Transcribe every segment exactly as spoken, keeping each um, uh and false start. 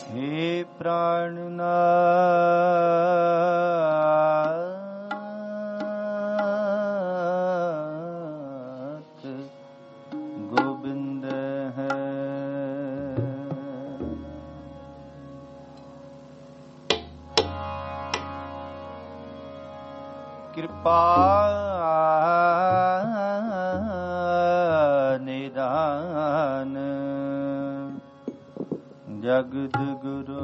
हे प्राणनाथ गोविंद है। कृपा निदान जगद गुरु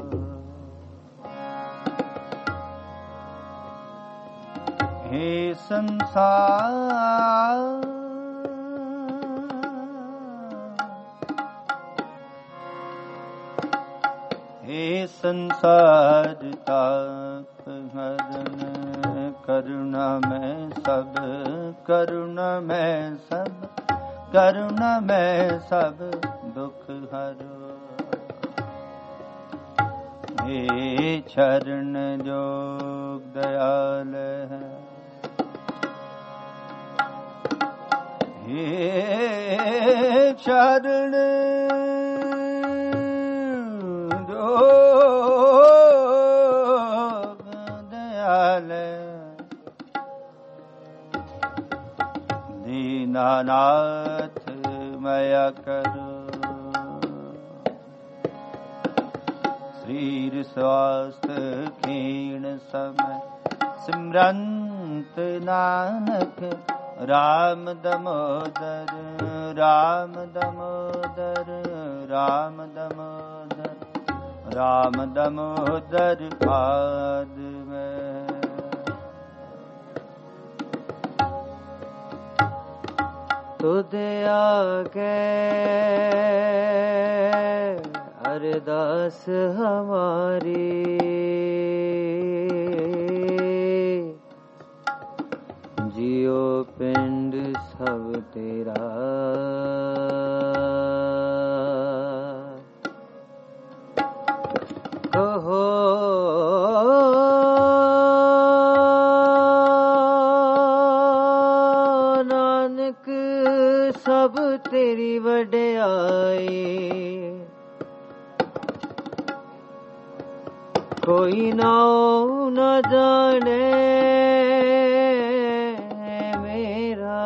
हे संसार हे संसार ताप हरण करुणा में सब करुणा में सब करुणा में सब दुख हरो। हे चरण जोग दयाल है हे चरण जोग दयाल दीनानाथ मया करो। शरीर स्वास्थ्य क्षीण समय सिमरंत नानक राम दमोदर राम दमोदर राम दमोदर राम दमोदर पाद में। तुझे आगे अरदास हमारी जियो पिंड सब तेरा कहो नानक सब तेरी वड्याई। कोई नाऊ न जाने मेरा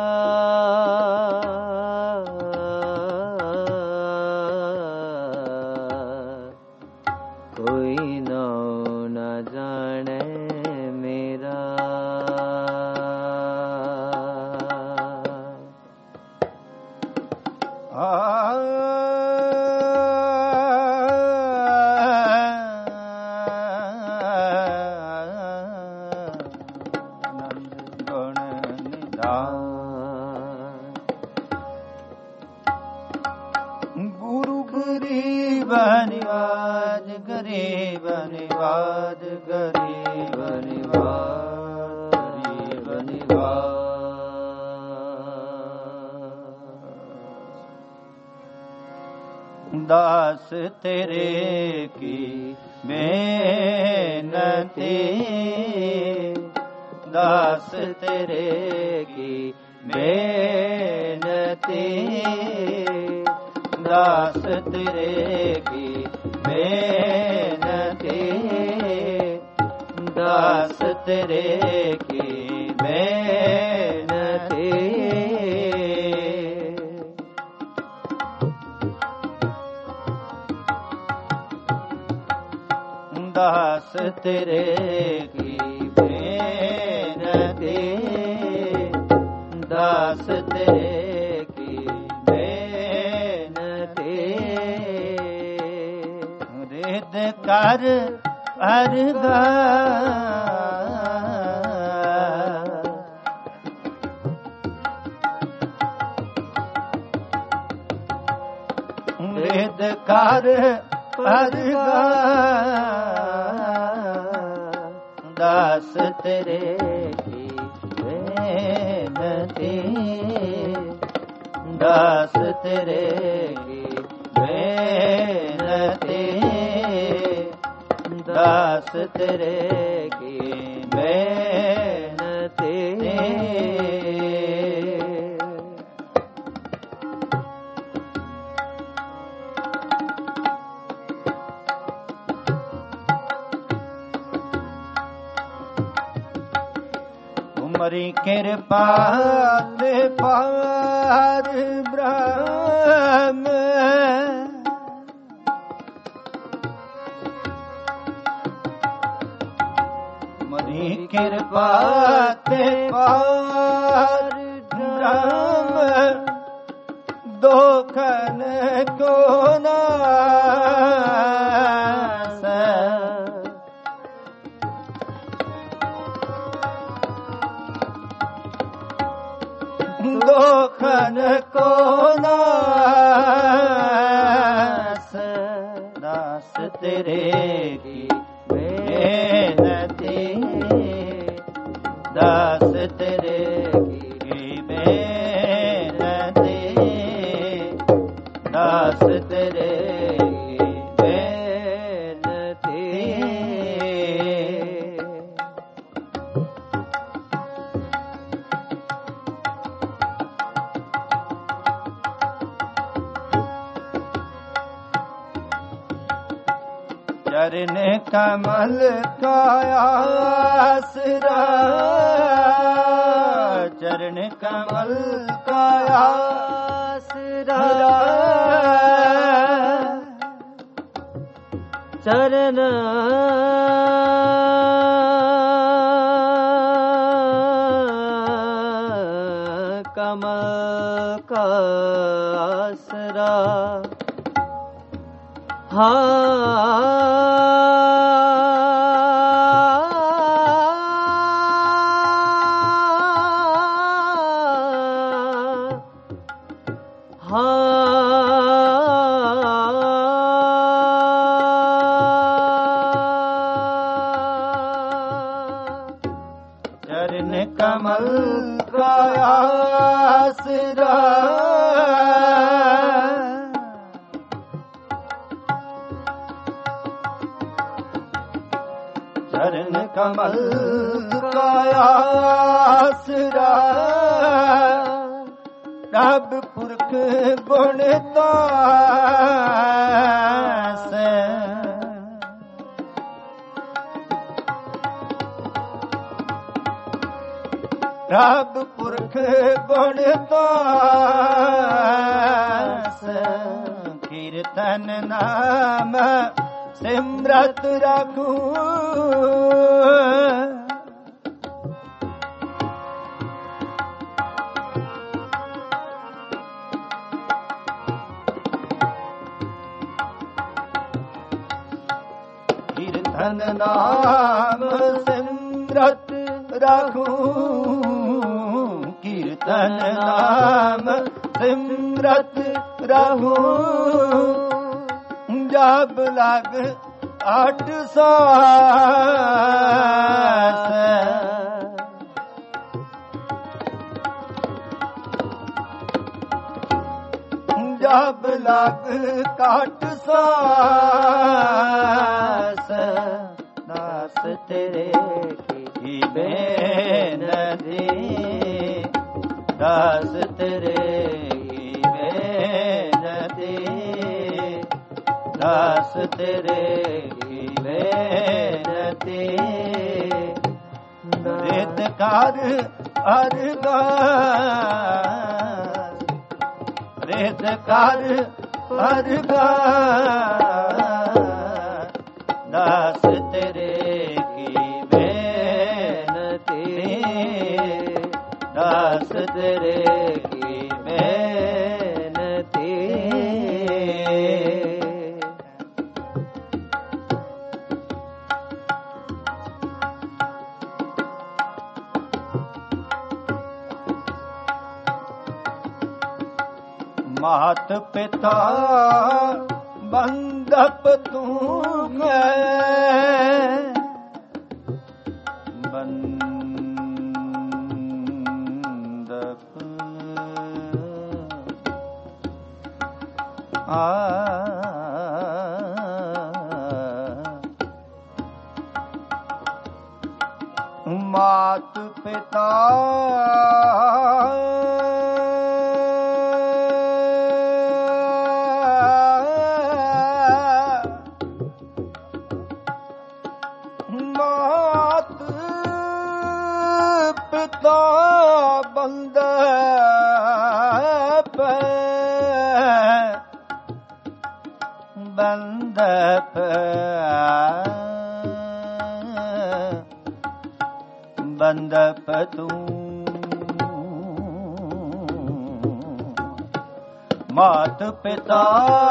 कोई नाऊ न जाने मेरा। आ निवाज गरीब निवाज गरीब निवाज गरीब निवाज। दास तेरे की मेहनती दास तेरे की मेहनती दास तेरे की मेहनती दास तेरे की मेहनती। दास तेरे की मेहनती दास तेरे कर अर्गा वेद कर अर्गा दास तेरे की बेनती दास तेरे की बेनती दास तेरे की बेनती। मरी कृपा ते पार ब्रह्म मरी कृपा ते पार ब्रह्म दोखन को नास दोखन को नास दास तेरे की बेनती दास तेरे की बेनती दास तेरे की बेनती चरण कमल का आसरा चरण कमल का आसरा चरण कमल का आसरा चरण कमल का आसरा चरण कमल का आसरा रब पुरख गुण दास रब पुरख गुण दास कीर्तन नाम सिमरत रखू कीर्तन नाम सिमरत रखू कीर्तन नाम सिमरत रहू जब लग आठ सास जब लग काट सास दास तेरे की बेनती दास तेरे की बेनती दास तेरे की बेनती रित कर अरगास रित कर अरगास दास तेरे की बेनती दास तेरे की बेनती मात पिता बंदप तू है बंदप आ मात पिता मात पिता ਬੰਦਪ ਬੰਦਪ ਬੰਦਪ ਤੂੰ ਮਾਤ ਪਿਤਾ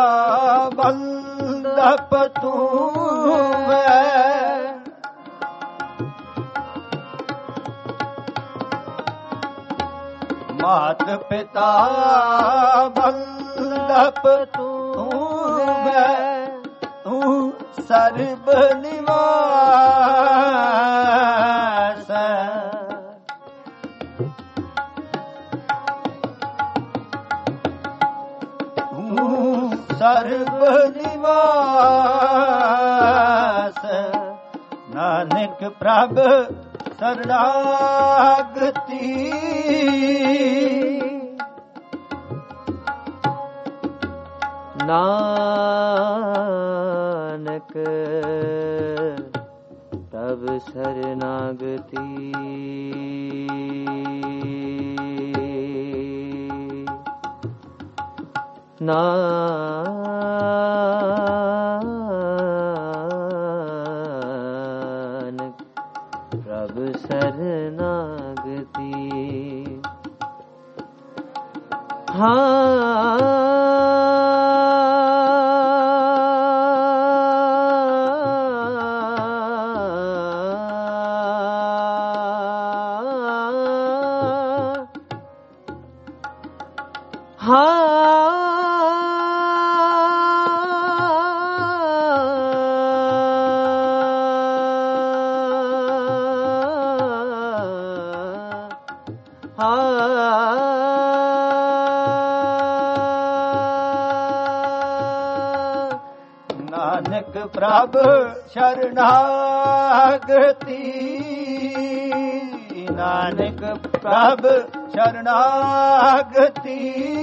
ਬੰਦਪ ਤੂੰ ਹੈ ਮਾਤ ਪਿਤਾ ਬੰਦਪ ਤੂੰ ਹੈ ਤੂੰ ਸਰਬ ਨਿਵਾਸ ਸਰਬ ਨਿਵਾਸ ਨਾਨਕ ਪ੍ਰਭ ਸਰਣਾਗਤੀ ਨਾਨਕ ਪ੍ਰਭ ਸਰਣਾਗਤੀ ਨਾਨਕ ਪ੍ਰਭ ਸਰਨਾਗਤੀ ਹਾਂ ਨਾਨਕ ਪ੍ਰਭ ਸ਼ਰਨਾਗਤੀ ਨਾਨਕ ਪ੍ਰਭ ਸ਼ਰਨਾਗਤੀ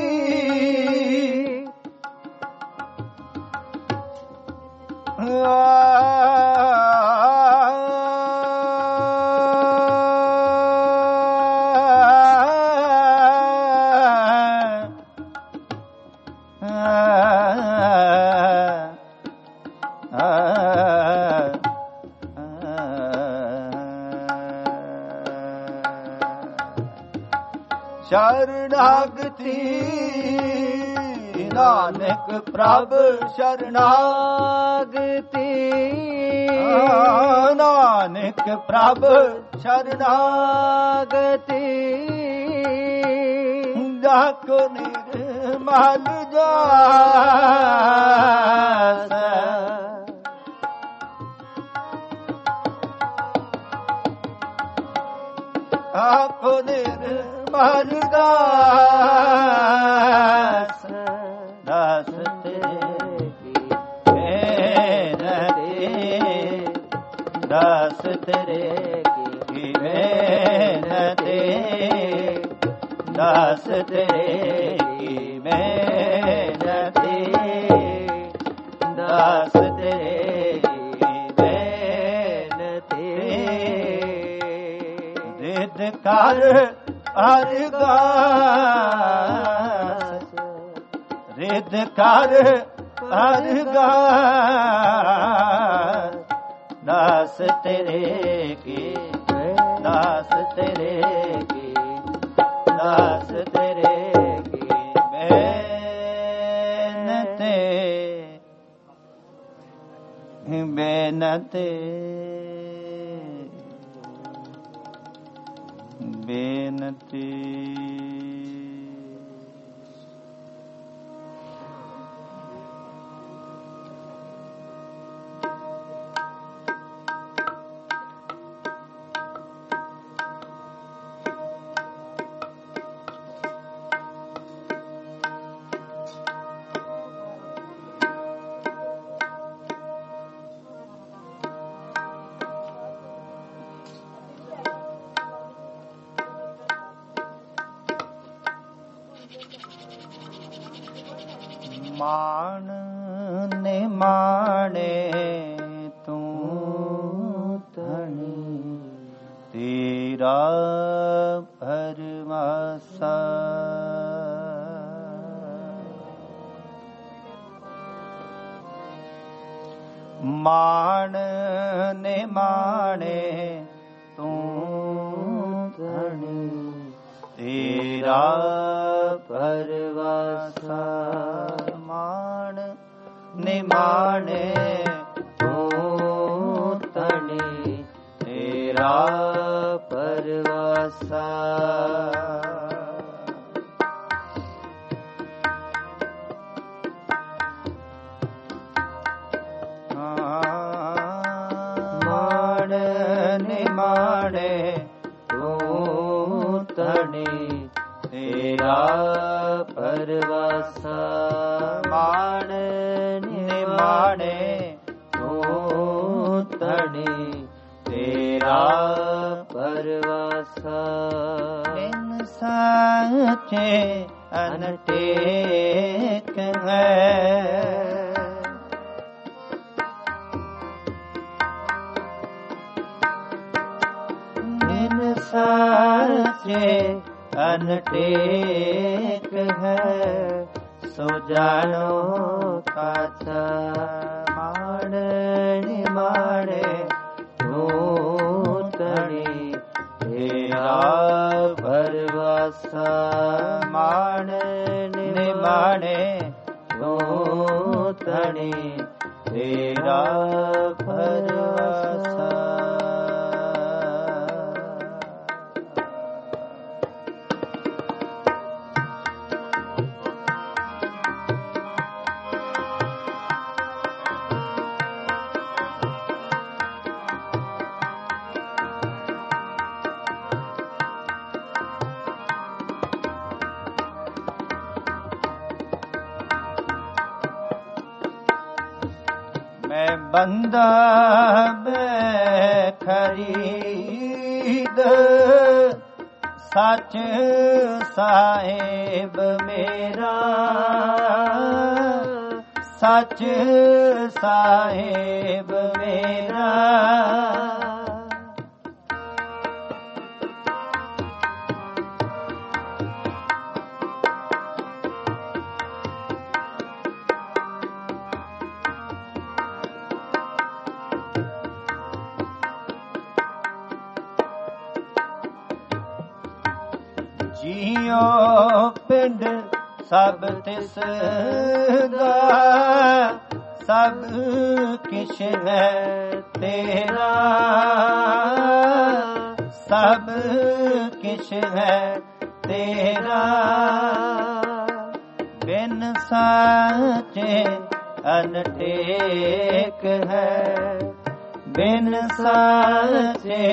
ਸ਼ਰਨਾਗਤੀ ਨਾਨਕ ਪ੍ਰਭ ਸ਼ਰਨਾਗਤੀ ਨਾਨਕ ਪ੍ਰਭ ਸ਼ਰਨਾਗਤੀ ਜਾਕੋ ਨਿਰਮਲ ਜਾਸ ਆਖੋ ਨਿਰਮਲ ਦਾਸ ਦਾਸ ਤੇਰੇ ਕੀ ਬੇਨਤੀ ਦਾਸ ਤੇਰੇ ਕੀ ਬੇਨਤੀ ਦਾਸ ਤੇਰੇ ਕੀ ਬੇਨਤੀ ਦਾਸ ਤੇਰੇ ਕੀ ਬੇਨਤੀ ਰਿਦ ਕਰ ਅਰਦਾਸ ਰਿਦ ਕਰ ਅਰਦਾਸ ਦਾਸ ਤੇਰੇ ਕੀ ਦਾਸ ਤੇਰੇ ਕੀ ਦਾਸ ਤੇਰੇ ਕੀ ਬੇਨਤੀ ਬੇਨਤੀ ਬੇਨਤੀ ਮਾਣ ਨਿਮਾਣੇ ਤੂੰ ਧਣੀ ਤੇਰਾ ਭਰਮ ਆਸਾ। ਮਾਣ ਨਿਮਾਣੇ ਤੂੰ ਧਣੀ, ਤੇਰਾ ਪਰਵਾਸਾ। ਮਾਣ ਨਿਮਾਣੇ ਤੂੰ ਧਣੀ, ਤੇਰਾ ਪਰਵਾਸਾ। ਨਿਮਾਣੇ ਤੂੰ ਧਣੀ, ਤੇਰਾ ਪਰਵਾਸਾ। ਮਾਣ ਨਿਮਾਣੇ ਤੂੰ ਧਣੀ, ਤੇਰਾ ਪਰਵਾਸਾ। ਬਿਨ ਸਾਚੇ ਅਨਟੇਕ ਹੈ, ਸਾਚੇ ਅਨਟੇਕ ਹੈ, ਸੋ ਜਾਣੋ ਕਾਚਾ। ਮਾਣ ਨਿਮਾਣੇ ਤੂੰ ਧਣੀ, ਤੇਰਾ ਪਰਵਾਸਾ। ਮਾਣ ਨਿਮਾਣੇ ਤੂੰ ਧਣੀ, ਤੇਰਾ ਪਰਵਾਸਾ। ਮੈਂ ਬੰਦਾ ਬਖਰੀਦ, ਸੱਚ ਸਾਹਿਬ ਮੇਰਾ। ਸੱਚ ਸਾਹਿਬ ਮੇਰਾ। ਜੀਓ ਪਿੰਡ ਸਭ ਤਿਸ ਦਾ, ਸਭ ਕਿਛ ਹੈ ਤੇਰਾ। ਸਭ ਕਿਛ ਹੈ ਤੇਰਾ। ਬਿਨ ਸਾਚੇ ਅਨਟੇਕ ਹੈ, ਬਿਨ ਸਾਚੇ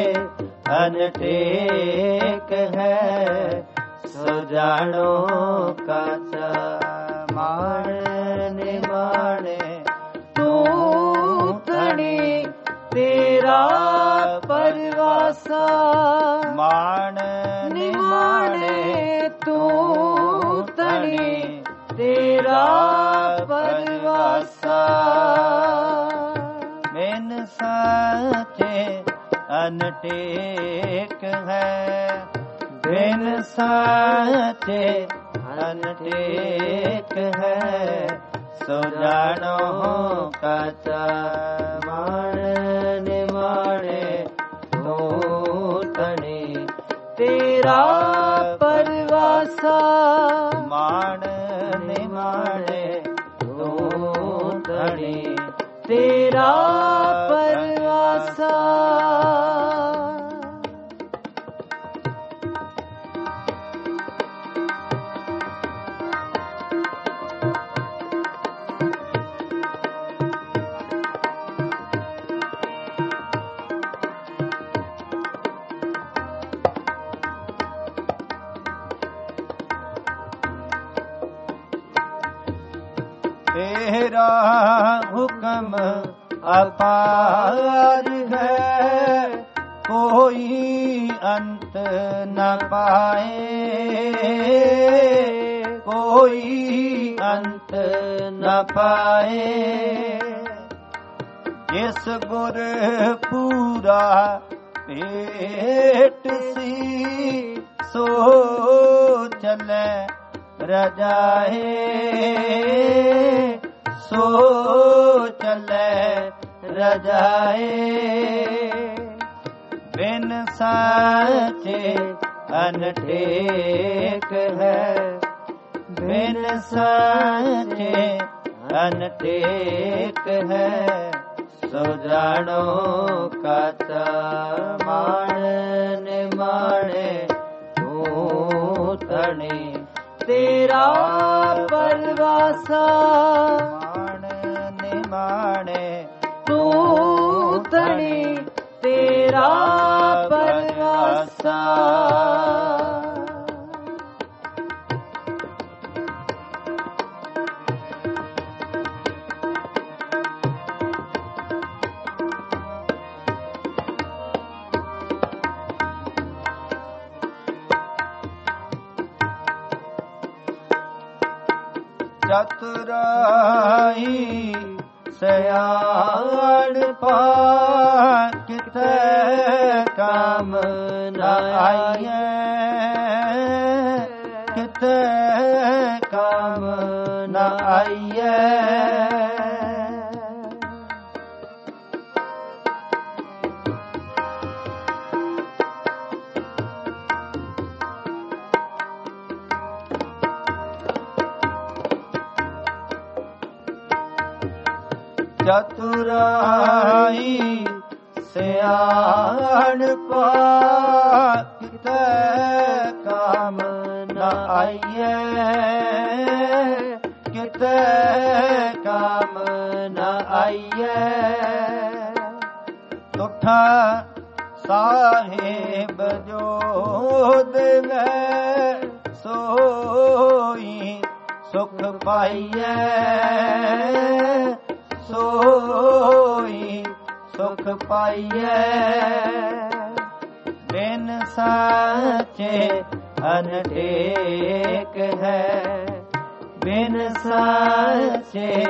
ਅਨਟੇਕ ਹੈ, ਸੋ ਜਾਣੋ ਕਾਚਾ। ਮਾਣ ਨਿਮਾਣੇ ਤੂੰ ਧਣੀ, ਤੇਰਾ ਪਰਵਾਸਾ। ਮਾਣ ਨਿਮਾਣੇ ਤੂੰ ਧਣੀ, ਤੇਰਾ ਪਰਵਾਸਾ। ਬਿਨ ਸਾਚੇ ਅਨਟੇਕ ਹੈ, ਬਿਨ ਸਾਚੇ ਅਨਟੇਕ ਹੈ, ਸੋ ਜਾਣੋ ਕਾਚਾ। ਮਾਣ ਨਿਮਾਣੇ ਤੂੰ ਧਣੀ, ਤੇਰਾ ਪਰਵਾਸਾ। ਮਾਣ ਨਿਮਾਣੇ ਤੂੰ ਧਣੀ, ਤੇਰਾ ਪਰਵਾਸਾ। ਤੇਰਾ ਹੁਕਮ ਅਪਾਰ ਹੈ, ਕੋਈ ਅੰਤ ਨ ਪਾਏ। ਕੋਈ ਅੰਤ ਨ ਪਾਏ। ਜਿਸ ਗੁਰ ਪੂਰਾ ਭੇਟ ਸੀ ਸੋ ਚਲੇ ਰਜਾਏ, ਸੋ ਚਲੇ ਰਜਾਏ। ਬਿਨ ਸਾਚੇ ਅਨਟੇਕ ਹੈ, ਬਿਨ ਸਾਚੇ ਅਨਟੇਕ ਹੈ। ਸੋ ਜਾਣੋ ਕਾਚਾ ਮਾਣ ਨਿਮਾਣੇ, ਤੂੰ ਤਣੀ ਤੇਰਾ ਪਰਵਾਸਾ। ਮਾਣ ਨਿਮਾਣੇ ਤੂੰ ਤਣੀ ਤੇਰਾ ਪਰਵਾਸਾ। ਚਤੁਰਾਈ ਸਿਆਣਪਾ ਕਿਤੇ ਕੰਮ ਨਾ ਆਈਐ, ਕਿਤੇ ਕੰਮ ਨਾ ਆਈਐ। ਚਤੁਰਾਈ ਸਿਆਣਪਾ ਕਿਤੇ ਕੰਮ ਨਾ ਆਈਐ, ਕਿਤੇ ਕੰਮ ਨਾ ਆਈਐ। ਤੁਠਾ ਸਾਹਿਬ ਜੋ ਦੇਵੈ, ਸੋਈ ਸੁਖ ਪਾਈਐ, ਸੋਈ ਸੁਖ ਪਾਈਐ। ਬਿਨ ਸਾਚੇ ਅਨਟੇਕ ਹੈ, ਬਿਨ ਸਾਚੇ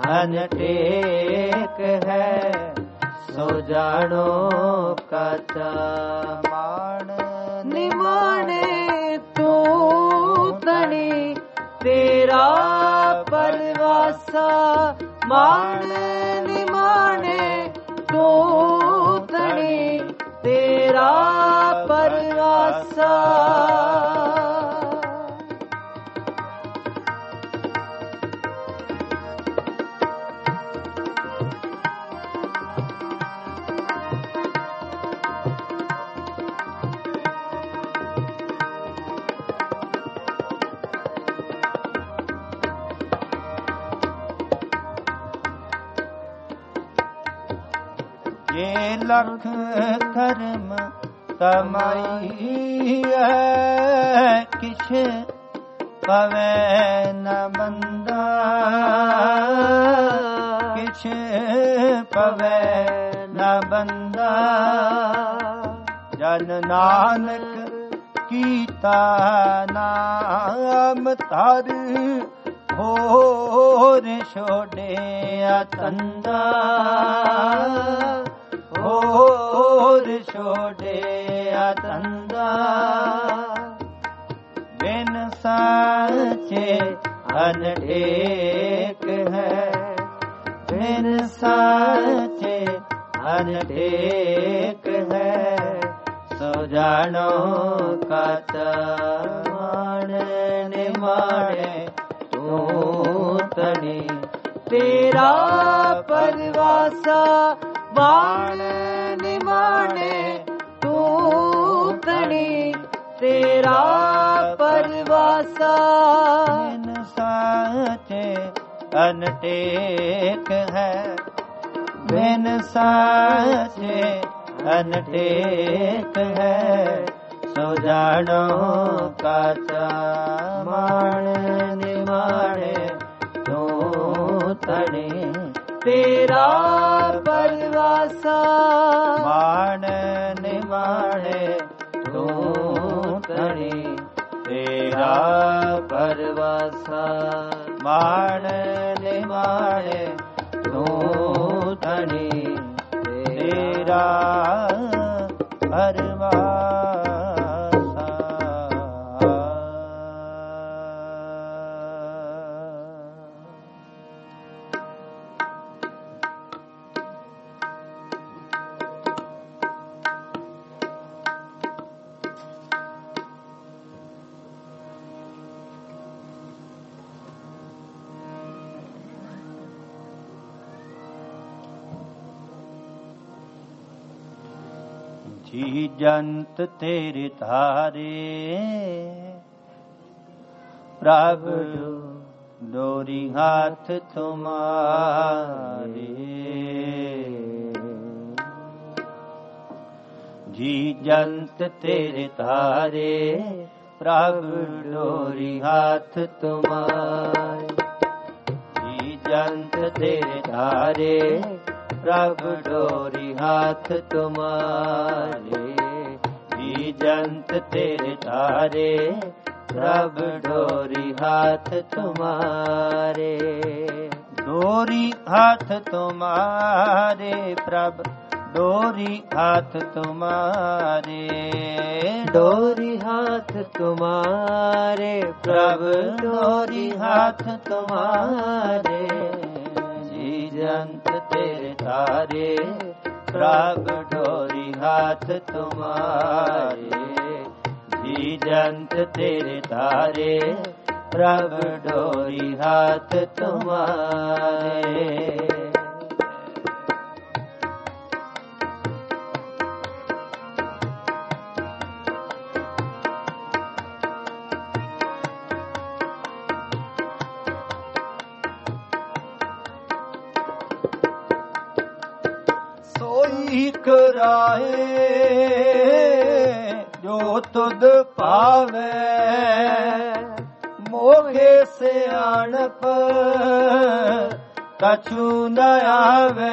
ਅਨਟੇਕ ਹੈ। ਸੋ ਜਾਣੋ ਕਾਚਾ ਮਾਣ ਨਿਮਾਣੇ, ਤੂੰ ਤਣੀ ਤੇਰਾ ਪਰਵਾਸਾ। ਮਾਣ ਨਿਮਾਣੇ ਤੂੰ ਤਣੀ ਤੇਰਾ ਪਰਵਾਸਾ। ਇਹ ਲਖ ਕਰਮ ਕਮਾਈ ਹੈ, ਕਿਛ ਪਵੈ ਨ ਬੰਦਾ, ਕਿਛ ਪਵੈ ਨ ਬੰਦਾ। ਜਨ ਨਾਨਕ ਕੀਤਾ ਨਾਮ ਧਰ, ਹੋਰ ਛੋੜਿਆ ਤੰਦਾ, ਹੋਰ ਛੋੜਿਆ ਤੰਦਾ। ਬਿਨ ਸਾਚੇ ਅਨਟੇਕ ਹੈ, ਬਿਨ ਸਾਚੇ ਅਨਟੇਕ ਹੈ। ਸੋ ਜਾਣੋ ਕਾਚਾ ਮਾਣ ਨਿਮਾਣੇ, ਤੂੰ ਤਣੀ ਤੇਰਾ ਪਰਵਾਸਾ। ਮਾਣ ਨਿਮਾਣੇ ਤੂੰ ਤਣੀ ਤੇਰਾ ਪਰਵਾਸਾ। ਬਿਨ ਸਾਚੇ ਅਨਟੇਕ ਹੈ, ਬਿਨ ਸਾਚੇ ਅਨਟੇਕ ਹੈ। ਸੋ ਜਾਣੋ ਕਾਚਾ ਮਾਣ ਨਿਮਾਣੇ, ਤੂੰ ਤਣੀ ਤੇਰਾ ਪਰਵਾਸਾ। ਮਾਣ ਨਿਮਾਣੇ ਤੂੰ ਤਣੀ ਤੇਰਾ ਪਰਵਾਸਾ। ਮਾਣ ਨਿਮਾਣੇ ਤੂੰ ਤਣੀ ਤੇਰਾ ਜੀ ਜੰਤ ਤੇਰੇ ਧਾਰੇ ਪ੍ਰਭ ਡੋਰੀ ਹੱਥ ਤੁਮਾਰੇ। ਜੀ ਜੰਤ ਤੇਰੇ ਧਾਰੇ ਪ੍ਰਭ ਡੋਰੀ ਹੱਥ ਤੁਮਾਰੇ। ਜੀ ਜੰਤ ਤੇਰੇ ਧਾਰੇ ਪ੍ਰਭ ਡੋਰੀ ਹੱਥ ਤੁਮਾਰੇ। ਜੀ ਜੰਤ ਤੇਰੇ ਧਾਰੇ ਪ੍ਰਭ ਡੋਰੀ ਹੱਥ ਤੁਮਾਰੇ। ਡੋਰੀ ਹੱਥ ਤੁਮਾਰੇ ਪ੍ਰਭ ਡੋਰੀ ਹੱਥ ਤੁਮਾਰੇ। ਡੋਰੀ ਹੱਥ ਤੁਮਾਰੇ ਪ੍ਰਭ ਡੋਰੀ ਹੱਥ ਤੁਮਾਰੇ। ਜੀ ਜੰਤ ਤੇਰੇ ਧਾਰੇ ਪ੍ਰਭ ਡੋਰੀ ਹੱਥ ਤੁਮਾਰੇ। ਜੀ ਜੰਤ ਤੇਰੇ ਧਾਰੇ ਪ੍ਰਭ ਡੋਰੀ ਹੱਥ ਤੁਮਾਰੇ। ਸੋਈ ਕਰਾਏ ਜੋ ਤੁਧ ਪਾਵੇ। ਮੋਖੇ ਸਿਆਣਪ ਕਛੂ ਨ ਆਵੇ।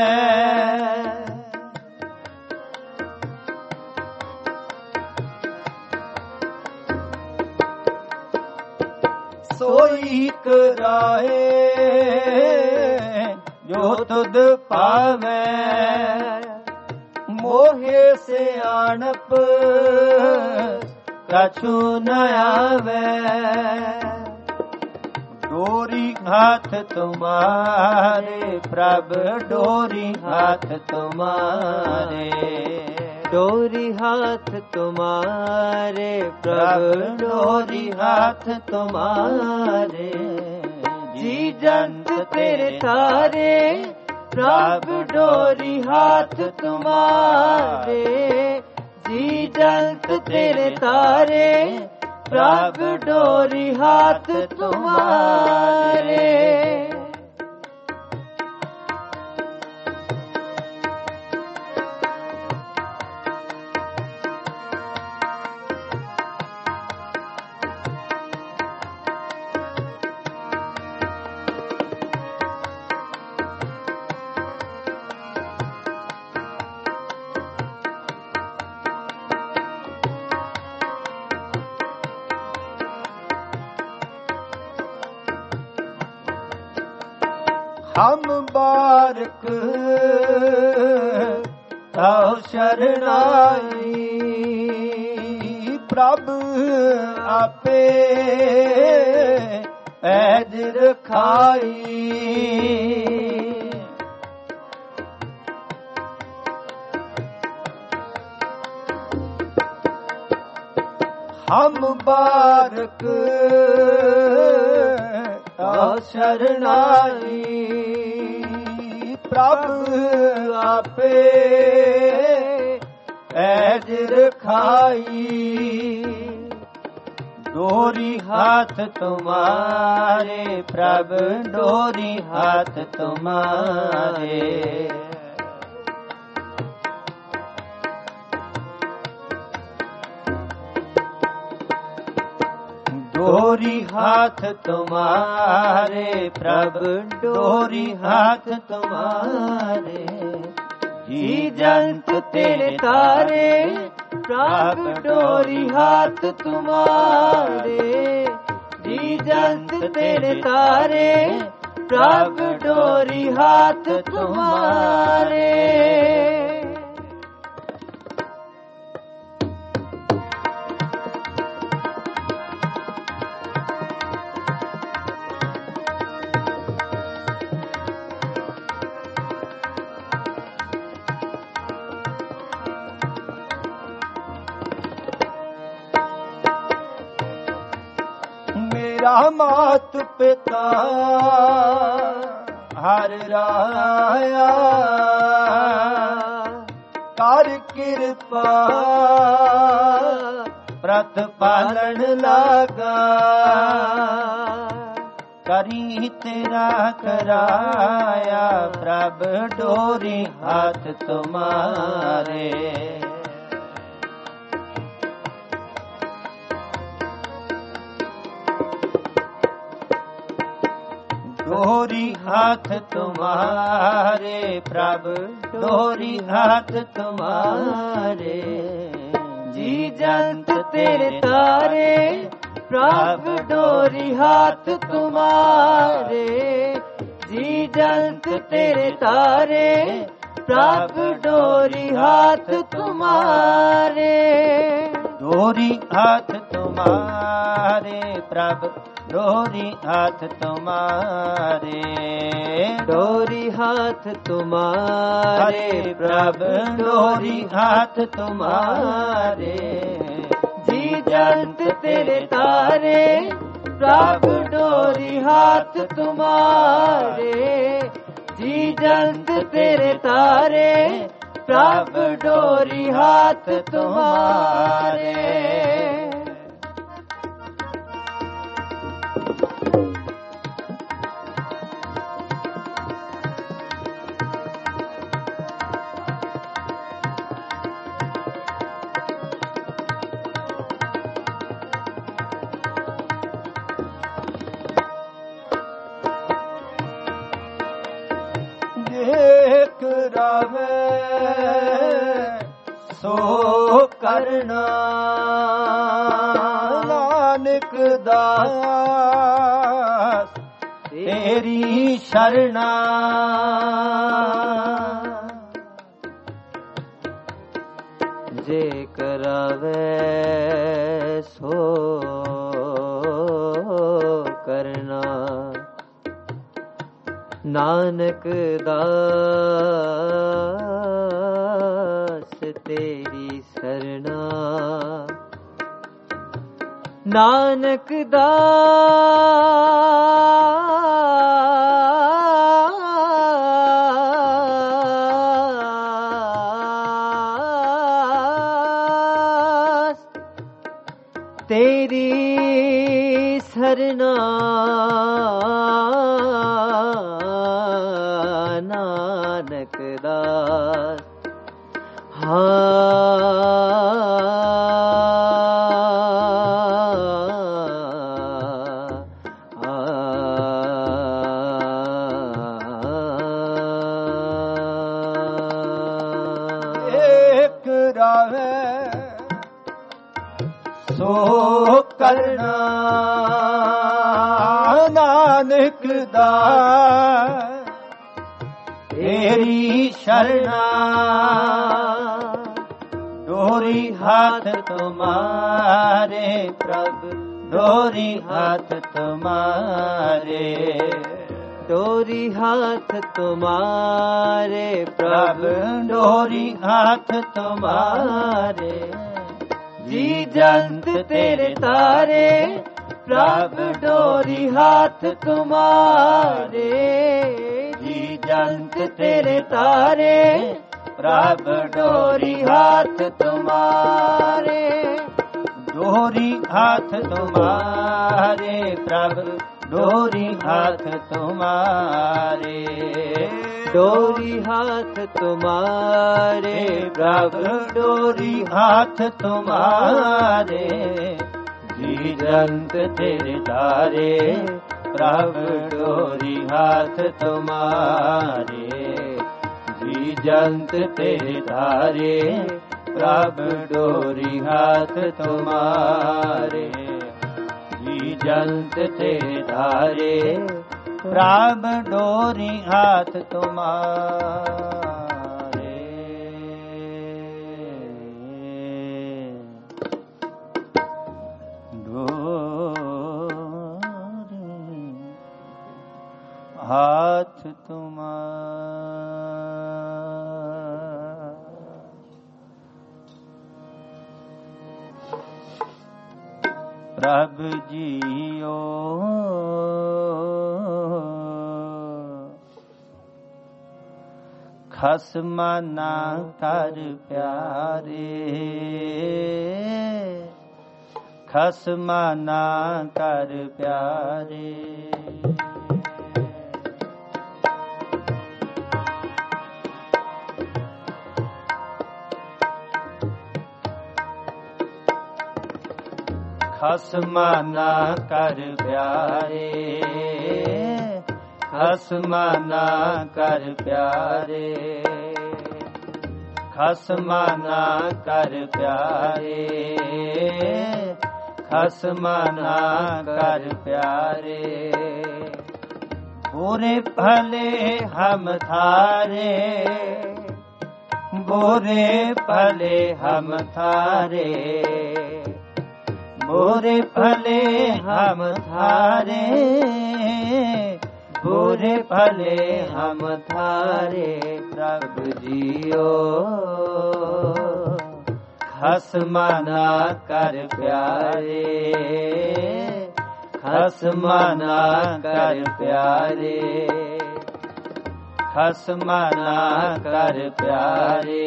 ਸੋਈ ਕਰਾਏ ਜੋ ਤੁਧ ਪਾਵੇ। ਮੋਹੇ ਸਿਆਣਪ ਕਛੂ ਨ ਆਵੇ। ਡੋਰੀ ਹੱਥ ਤੁਮਾਰੇ ਪ੍ਰਭ ਡੋਰੀ ਹੱਥ ਤੁਮਾਰੇ। ਡੋਰੀ ਹੱਥ ਤੁਮਾਰੇ ਪ੍ਰਭ ਡੋਰੀ ਹੱਥ ਤੁਮਾਰੇ। ਜੀ ਜੰਤ ਤੇਰੇ ਧਾਰੇ ਪ੍ਰਭ ਡੋਰੀ ਹੱਥ ਤੁਮਾਰੇ। ਜੀ ਜੰਤ ਤੇਰੇ ਧਾਰੇ ਪ੍ਰਭ ਡੋਰੀ ਹੱਥ ਤੁਮਾਰੇ। ਹਮ ਬਾਰਕ ਤਾਉ ਸ਼ਰਨਾਈ। ਪ੍ਰਭ ਆਪੇ ਪੈਜ ਰਖਾਈ। ਹਮ ਬਾਰਕ ਤਾਉ ਸ਼ਰਨਾਈ। ਪ੍ਰਭ ਆਪੇ ਪੈਜ ਰਖਾਈ। ਡੋਰੀ ਹੱਥ ਤੁਮਾਰੇ ਪ੍ਰਭ ਡੋਰੀ ਹੱਥ ਤੁਮਾਰੇ। ਡੋਰੀ ਹੱਥ ਤੁਮਾਰੇ ਪ੍ਰਭ ਡੋਰੀ ਹੱਥ ਤੁਮਾਰੇ। ਜੀ ਜੰਤ ਤੇਰੇ ਧਾਰੇ ਪ੍ਰਭ ਡੋਰੀ ਹੱਥ ਤੁਮਾਰੇ। ਜੀ ਜੰਤ ਤੇਰੇ ਧਾਰੇ ਪ੍ਰਭ ਡੋਰੀ ਹੱਥ ਤੁਮਾਰੇ। ਮੇਰਾ ਮਾਤ ਪਿਤਾ ਹਰ ਰਾਇਆ। ਕਰ ਕਿਰਪਾ ਪ੍ਰਤਪਾਲਣ ਲਾਗਾ ਕਰੀ ਤੇਰਾ ਕਰਾਇਆ ਪ੍ਰਭ ਡੋਰੀ ਹੱਥ ਤੁਮਾਰੇ ਡੋਰੀ ਹੱਥ ਤੁਮਾਰੇ ਪ੍ਰਭ ਡੋਰੀ ਹੱਥ ਤੁਮਾਰੇ ਜੀ ਜੰਤ ਤੇਰੇ ਤਾਰੇ ਪ੍ਰਭ ਡੋਰੀ ਹੱਥ ਤੁਮਾਰੇ ਜੀ ਜੰਤ ਤੇਰੇ ਤਾਰੇ ਪ੍ਰਭ ਡੋਰੀ ਹੱਥ ਤੁਮਾਰੇ ਡੋਰੀ ਹੱਥ ਤੁਮਾਰੇ ਪ੍ਰਭ ਡੋਰੀ ਹੱਥ ਤੁਮਾਰੇ ਡੋਰੀ ਹੱਥ ਤੁਮਾਰੇ ਪ੍ਰਭ ਡੋਰੀ ਹੱਥ ਤੁਮਾਰੇ ਜੀ ਜੰਤ ਤੇਰੇ ਤਾਰੇ ਪ੍ਰਭ ਡੋਰੀ ਹੱਥ ਤੁਮਾਰੇ ਜੀ ਜੰਤ ਤੇਰੇ ਤਾਰੇ ਪ੍ਰਭ ਡੋਰੀ ਹੱਥ ਤੁਮਾਰੇ ਦੇਖ ਰਾਵੇ ਸੋ ਕਰਨਾ ਨਾਨਕ ਦਾਸ ਤੇਰੀ ਸ਼ਰਣਾ ਜੇ ਕਰਾਵੇ ਸੋ ਕਰਨਾ ਨਾਨਕ ਦਾਸ ਤੇਰੀ ਸਰਣਾ ਨਾਨਕ ਦਾਸ ਤੇਰੀ ਸਰਣਾ ਨਾਨਕ ਦਾਸ ਇੱਕ ਰਾਵੇ ਸੋ ਕਰਨਾ ਨਾਨਕ ਦਾਸ ਤੇਰੀ ਸ਼ਰਣਾ ਡੋਰੀ ਹੱਥ ਤੁਮਾਰੇ ਪ੍ਰਭ ਡੋਰੀ ਹੱਥ ਤੁਮਾਰੇ ਡੋਰੀ ਹੱਥ ਤੁਮਾਰੇ ਪ੍ਰਭ ਡੋਰੀ ਹੱਥ ਤੁਮਾਰੇ ਜੀ ਜੰਤ ਤੇਰੇ ਤਾਰੇ ਪ੍ਰਭ ਡੋਰੀ ਹੱਥ ਤੁਮਾਰੇ ਜੀ ਜੰਤ ਤੇਰੇ ਤਾਰੇ ਪ੍ਰਭ ਡੋਰੀ ਹੱਥ ਤੁਮਾਰੇ ਡੋਰੀ ਹੱਥ ਤੁਮਾਰੇ ਪ੍ਰਭ ਡੋਰੀ ਹੱਥ ਤੁਮਾਰੇ ਡੋਰੀ ਹੱਥ ਤੁਮਾਰੇ ਪ੍ਰਭ ਡੋਰੀ ਹੱਥ ਤੁਮਾਰੇ ਜੀ ਜੰਤ ਤੇਰੇ ਤਾਰੇ ਪ੍ਰਭ ਡੋਰੀ ਹੱਥ ਤੁਮਾਰੇ ਜੀ ਜੰਤ ਤੇਰੇ ਤਾਰੇ ਪ੍ਰਭ ਡੋਰੀ ਹੱਥ ਤੁਮਾਰੇ ਜੀ ਜੰਤ ਤੇਰੇ ਤਾਰੇ ਪ੍ਰਭ ਡੋਰੀ ਹੱਥ ਤੁਮਾਰੇ ਡੋਰੀ ਹੱਥ ਤੁਮਾਰੇ ਪ੍ਰਭ ਜੀਓ ਖਸਮਾ ਨਾ ਕਰ ਪਿਆਰੇ, ਖਸਮਾ ਨਾ ਕਰ ਪਿਆਰੇ। ਖਸਮਾ ਨਾ ਕਰ ਪਿਆਰੇ, ਖਸਮਾ ਨਾ ਕਰ ਪਿਆਰੇ, ਖਸਮਾ ਨਾ ਕਰ ਪਿਆਰੇ, ਖਸਮਾ ਨਾ ਕਰ ਪਿਆਰੇ। बुरे भले हम थारे, बुरे भले हम थारे, बुरे भले हम थारे, बुरे भले हम थारे। प्रभु जियो खसमा ना कर प्यारे, खसमा ना कर प्यारे, खसमा ना कर प्यारे,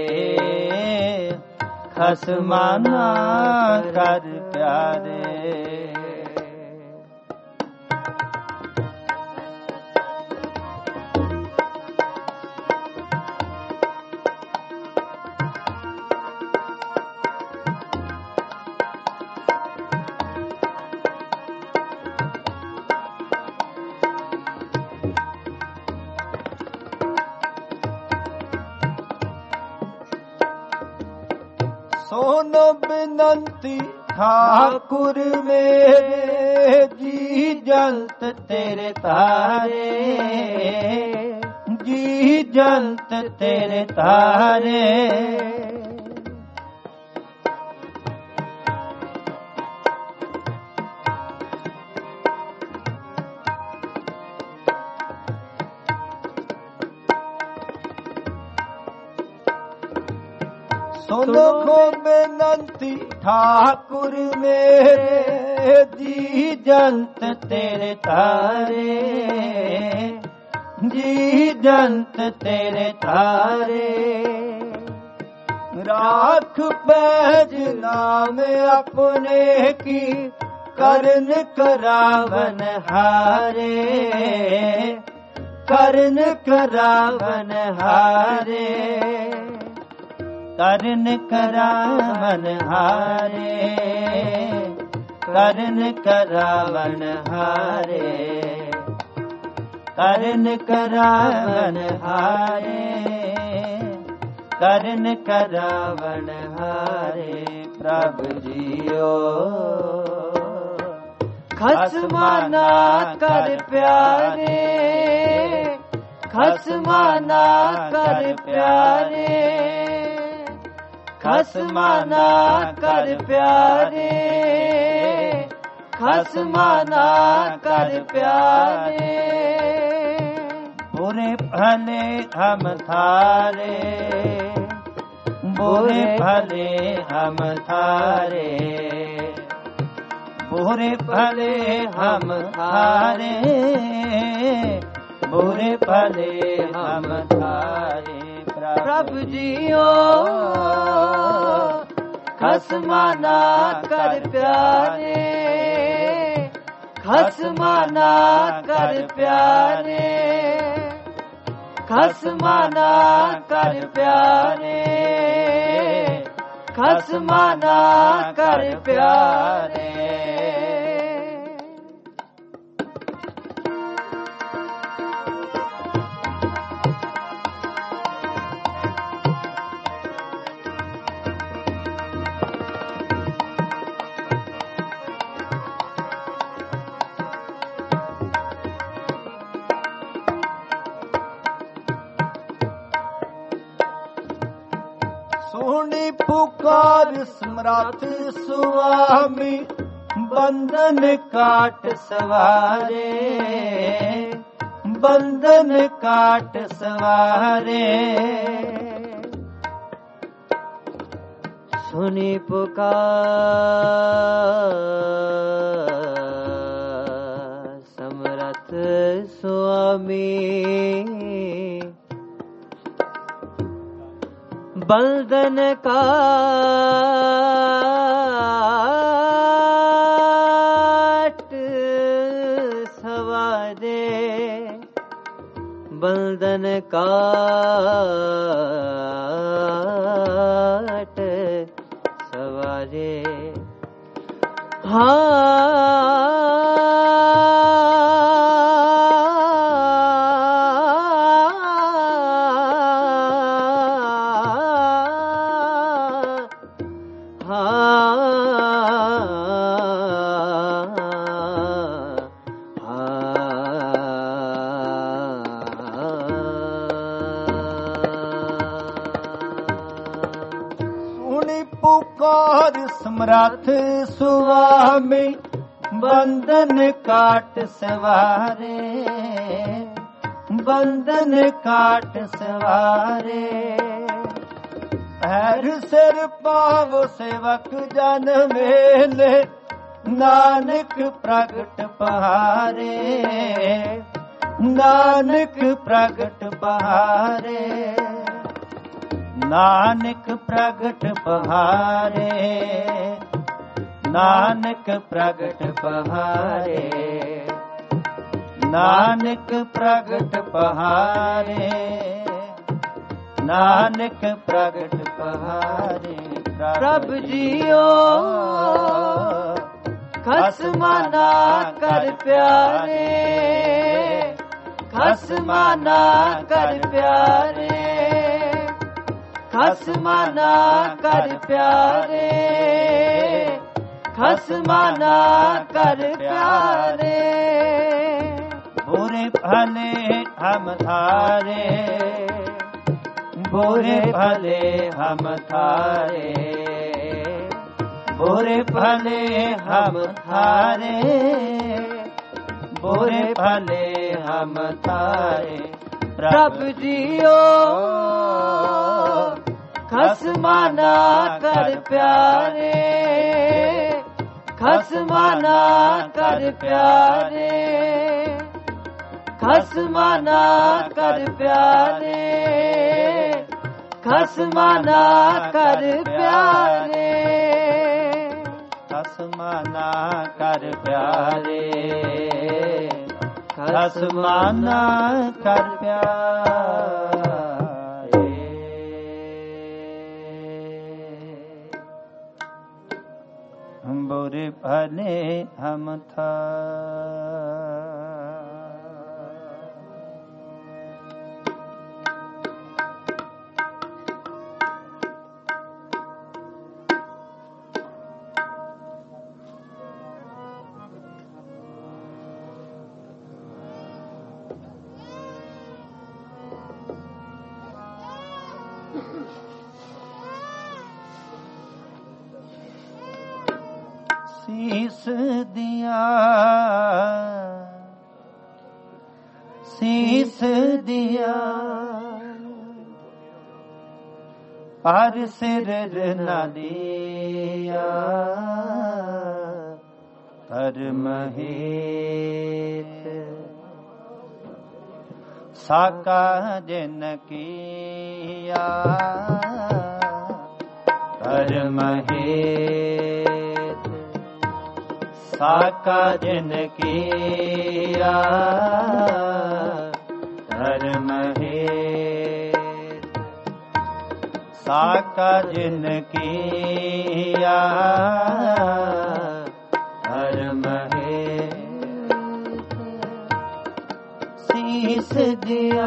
खसमा ना कर प्यारे। सोनो बिनंती ठाकुर मेरे, जी जंत तेरे तारे, जी जंत तेरे तारे। सुनो को बेनंती ठाकुर मेरे, जी जंत तेरे तारे, जी जंत तेरे तारे। राख पैज नाम अपने की, करन करावन हारे, करन करावन हारे, करन करावन हारे, करन करावन हारे, करन करावन हारे, करन करावन हारे। प्रभु जियो खसमा ना कर प्यारे, खसमा ना कर प्यारे, खसमा ना कर प्यारे, खसमा ना कर प्यारे। बुरे भले हम थारे, बुरे भले हम थारे, बुरे भले हम थारे, बुरे भले हम थारे। प्रभु जियो खसमा ना कर प्यारे, खसमा ना कर प्यारे, खसमा ना कर प्यारे, खसमा ना कर प्यारे। सोनी पुकार स्मृत स्वामी, बंधन काट सवारे, बंधन काट सवारे। सुनी पुकार समरथ स्वामी, बंधन काट सवारे, बंधन काट सवारे। पुकार समर्थ सुआमी, बंधन काट सवारे, बंधन काट सवारे। पैर सिर पाव सेवक जन मेले, नानक प्रगट पहारे, नानक प्रगट पहारे। नानक प्रगट पहारे, नानक प्रगट पहारे, नानक प्रगट पहारे, नानक प्रगट पहारे। प्रभु जियो खसमा ना कर प्यारे, खसमा ना कर प्यारे, खसमा ना कर प्यारे, खसमा ना कर प्यारे। बुरे भले हम थारे, बुरे भले हम थारे, बुरे भले हम थारे, बुरे भले हम थारे। प्रभु जियो खसमा ना कर प्यारे, खसमा ना कर प्यारे, खसमा ना कर प्यारे, खसमा ना कर प्यारे। खसमा ना कर प्यारे, खसमा ना कर प्यारे। बुरे भले हम था, शीस दिया, शीस दिया, पर सिर न दिया, पर महेत साका जिन किया, पर महेत साका जिन किया, धर्म हेत साका जिन किया, धर्म हेत शीस दिया,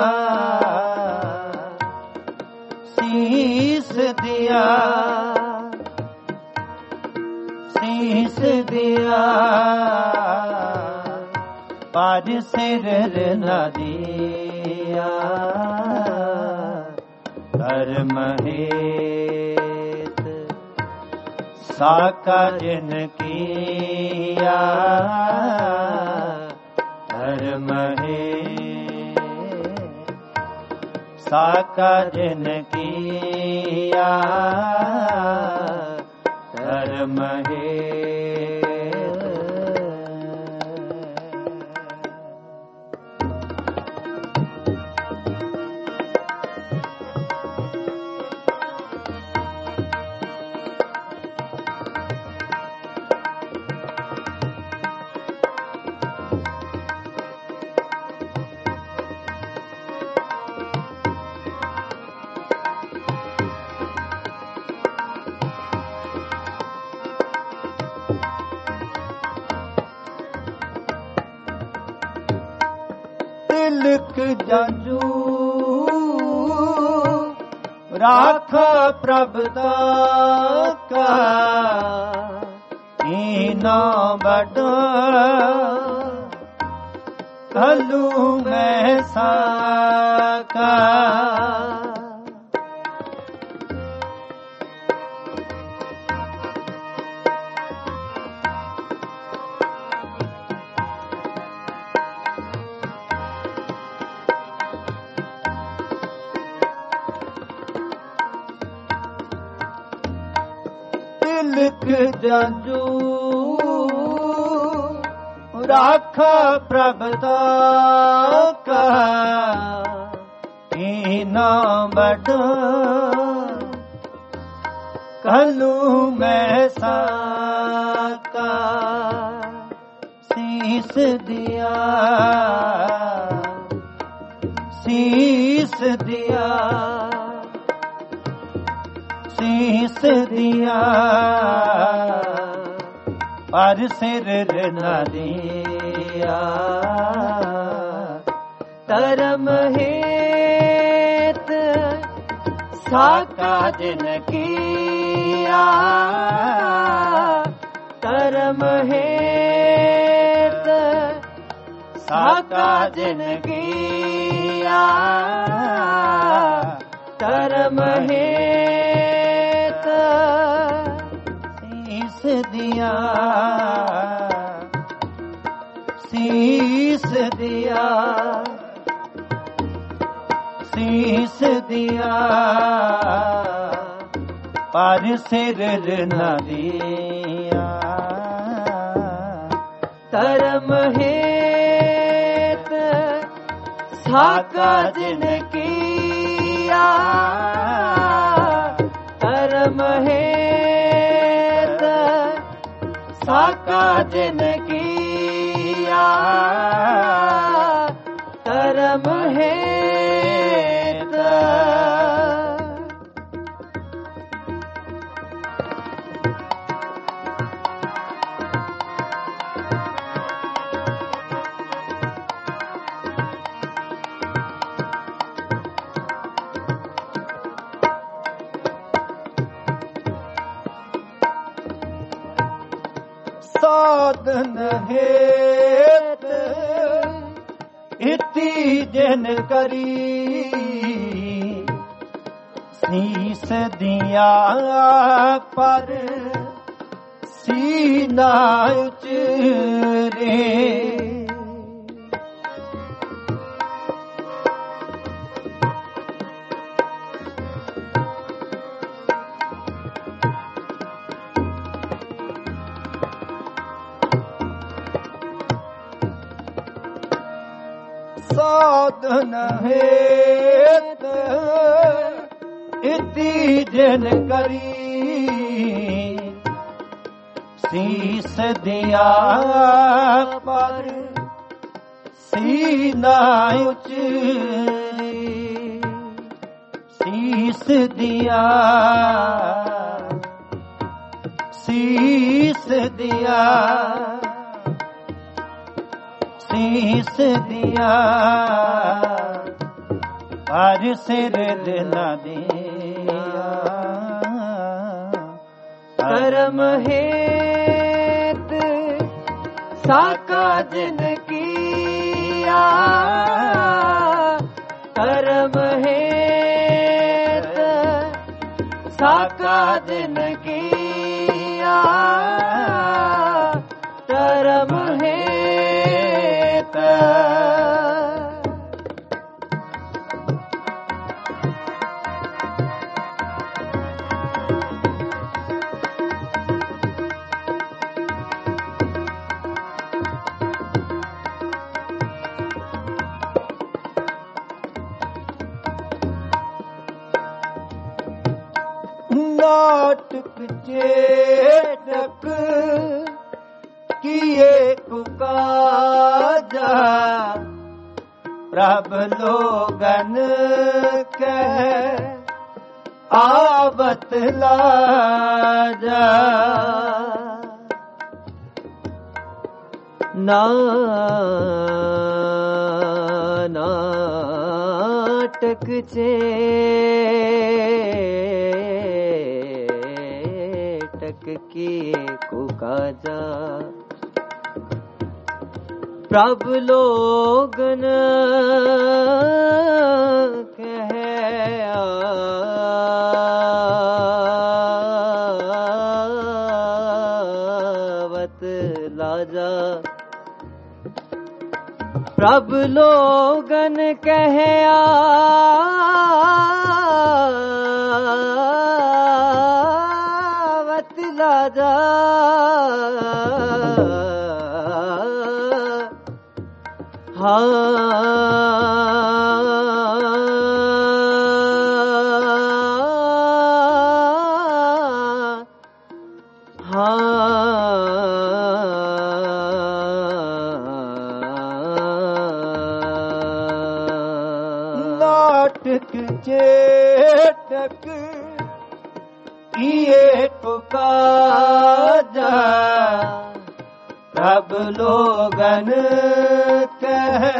शीस दिया, शीस दिया, पर सिर न दिया, धर्म हेत साका जिन किया, धर्म हेत साका जिन किया, धर्म हेत। तिलक जंजू राखा प्रभता का ईना बड़ा कलू मैं साका तिलक जंजू राखा प्रभता का ईना बड़ा कलू मैं साका शीस दिया शीस दिया शीस दिया पर सिर न दिया धर्म हेत साका जिन किया धर्म हेत साका जिन किया धर्म हेत शीस दिया शीस दिया शीस दिया पर सिर न दिया धर्म हेत साका जिन किया धर्म हेत साका जिन किया धर्म हेत साधन हेत इति जिन करी शीस दिया पर सीना उचरे साधन हेत इति जिन करी शीस दिया पर सीना उचरी शीस दिया शीस दिया शीस दिया पर सिर न दिया धर्म हेत साका जिन किया धर्म हेत साका जिन किया धर्म हेत नाटक चेटक किए कुकाजा प्रभ लोगन कह आवत लाजा ना ना ਨਾਟਕ ਚੇਟਕ ਕੀਏ ਕੋ ਕਾਜਾ ਪ੍ਰਭ ਲੋਗਨ ਕਹਿ ਆਵਤ ਲਾਜਾ ਪ੍ਰਭ ਲੋਗਨ ਕਹਿ ਆਵਤ ਲਾਜਾ ਨਾਟਕ ਚੇਟਕ ਕੀਏ ਕੋ ਕਾਜਾ ਪ੍ਰਭ ਲੋਗਨ ਕਹਿ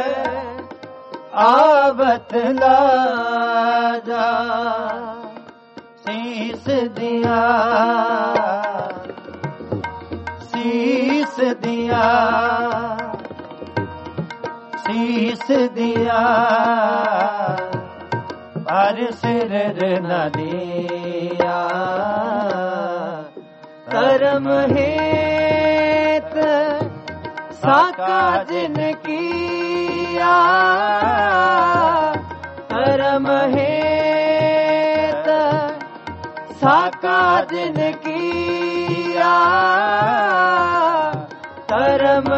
ਆਵਤ ਲਾਜਾ ਸੀਸ ਦਿਆ ਸੀਸ ਦਿਆ ਸੀਸ ਦਿਆ ਪਰ ਸਿਰ ਨ ਦਿਆ ਕਰਮ ਹੇਤ ਸਾਕਾ ਜਿਨ ਕੀਆ ਕਰਮ ਹੇਤ ਸਾਕਾ ਜਿਨ ਕੀਆ ਕਰਮ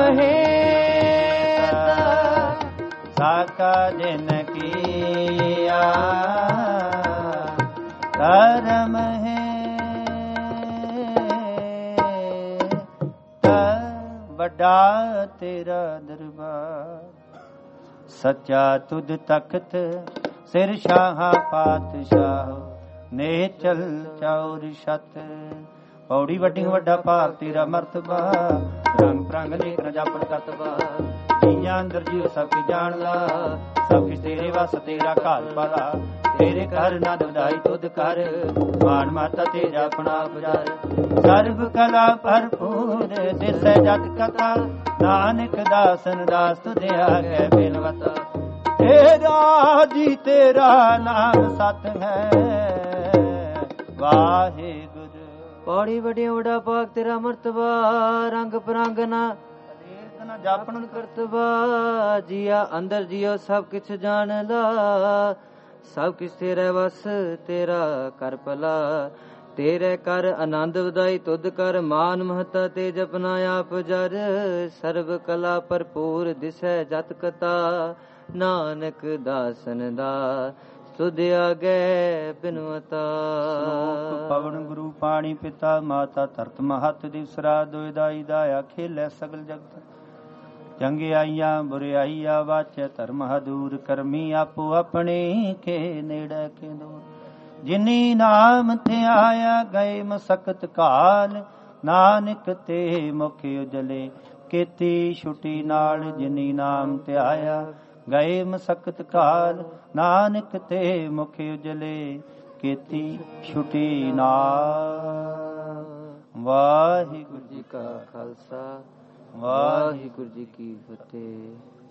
ਹੇਤ ਸਾਕਾ ਜਿਨ ਕੀਆ ਕਰਮ ਵੱਡਾ ਤੇਰਾ ਦਰਬਾਰ ਸੱਚਾ ਤੁਧ ਤਖਤ ਸਿਰ ਸ਼ਾਹਾਂ ਪਾਤਸ਼ਾਹ ਨੇ ਚਲ ਚੌਰ ਛਤ ਪੌੜੀ ਵੱਡੀ ਵੱਡਾ ਭਾਰ ਤੇਰਾ ਮਰਤਬਾ ਰੰਗ ਪ੍ਰੰਗ ਨੇਕ ਨ ਜਾਪਣ ਕਤਬਾ ਜੀਆਂ ਅੰਦਰ ਜੀਵ ਸਭ ਕੀ ਜਾਣਦਾ ਸਭ ਕਿਛ ਤੇਰੇ ਵਸ ਤੇਰਾ ਘਰ ਭਲਾ ਤੇਰੇ ਘਰ ਨਦ ਵਧਾਈ ਤੁਧ ਕਰ ਮਾਨ ਮਾਤਾ ਤੇਰਾ ਆਪਣਾ ਪੁਜਾਰ ਸਰਬ ਕਲਾ ਭਰਪੂਰ ਦਿਸੈ ਜਤ ਕਥਾ ਨਾਨਕ ਦਾਸਨ ਦਾਸ ਤੁਧਿ ਆਗੇ ਬਿਨਵਤਾ ਤੇਰਾ ਜੀ ਤੇਰਾ ਨਾਮ ਸਤ ਹੈ ਵਾਹਿਗੁਰੂ ਪੌੜੀ ਵੱਡੀ ਵੱਡਾ ਪਾਕ ਤੇਰਾ ਮਰਤਬਾ ਰੰਗ ਪ੍ਰੰਗ ਨਾ ਜਾਪਣ ਕਰਤਬਾ ਜੀਆ ਅੰਦਰ ਜੀਓ ਸਭ ਕਿਛ ਜਾਣ ਲਾ ਸਭ ਕਿਛ ਤੇਰੇ ਵਸ ਤੇਰਾ ਕਰ ਭਲਾ ਤੇਰੇ ਕਰ ਆਨੰਦ ਵਧਾਈ ਤੁਧ ਕਰ ਮਾਨ ਮਹਤਾ ਤੇ ਜਪਨਾ ਆਪ ਜਰ ਸਰਬ ਕਲਾ ਭਰਪੂਰ ਦਿਸੈ ਜਤ ਕਤਾ ਨਾਨਕ ਦਾਸਨ ਦਾ ਤੁਧ ਆਗੇ ਬਿਨਵਤਾ ਪਵਨ ਗੁਰੂ ਪਾਣੀ ਪਿਤਾ ਮਾਤਾ ਧਰਤ ਮਹਤ ਦਿਵਸਰਾ ਦੋਇ ਦਾਈ ਦਾਇਆ ਖੇਲੇ ਸਗਲ ਜਗਤ ਚੰਗਿਆਈਆਂ ਬੁਰਿਆਈਆਂ ਵਾਚੈ ਧਰਮ ਹਦੂਰ ਕਰਮੀ ਆਪੋ ਆਪਣੇ ਕੇ ਨੇੜੇ ਕੇ ਦੂਰ ਜਿਨੀ ਨਾਮ ਧਿਆਇਆ ਗਏ ਮਸਕਤ ਕਾਲ ਨਾਨਕ ਤੇ ਮੁਖ ਉਜਲੇ ਕੀਤੀ ਛੁਟੀ ਨਾਲ ਜਿਨੀ ਨਾਮ ਧਿਆਇਆ ਗਏ ਮਸਕਤ ਕਾਲ ਨਾਨਕ ਤੇ ਮੁਖ ਉਜਲੇ ਕੀਤੀ ਛੁਟੀ ਨਾਲ ਵਾਹਿਗੁਰੂ ਜੀ ਕਾ ਖਾਲਸਾ ਵਾਹਿਗੁਰੂ ਜੀ ਕੀ ਫਤਿਹ।